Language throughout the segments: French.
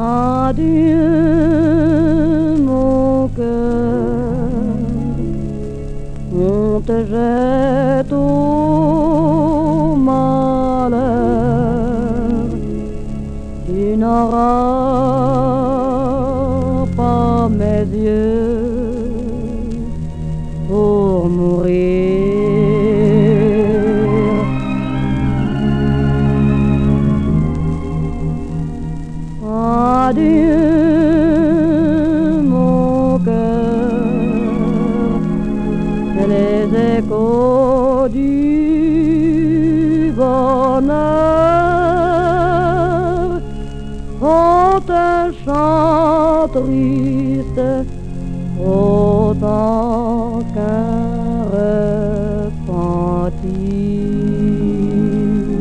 Adieu mon cœur, on te jette au malheur, tu n'auras pas mes yeux pour mourir. Adieu mon cœur, les échos du bonheur ont un chant triste autant qu'un repentir.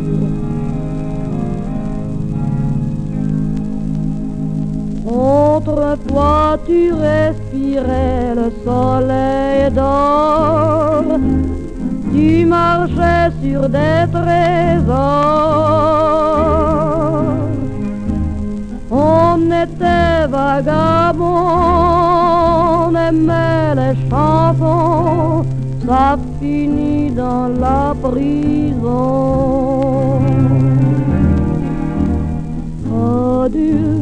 Autrefois tu respirais le soleil d'or, tu marchais sur des trésors. On était vagabonds, on aimait les chansons, ça finit dans la prison. Adieu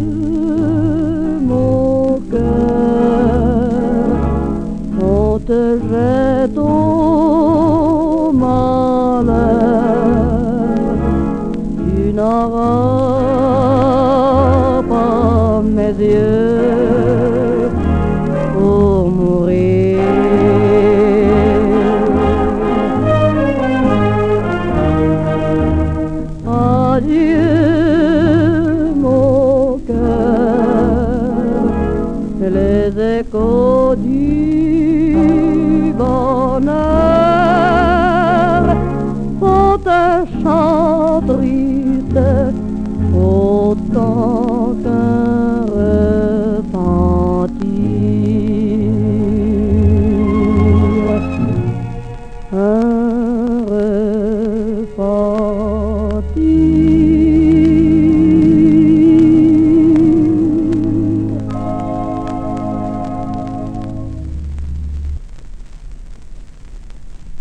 mon cœur, on te jette au malheur, tu n'auras pas mes yeux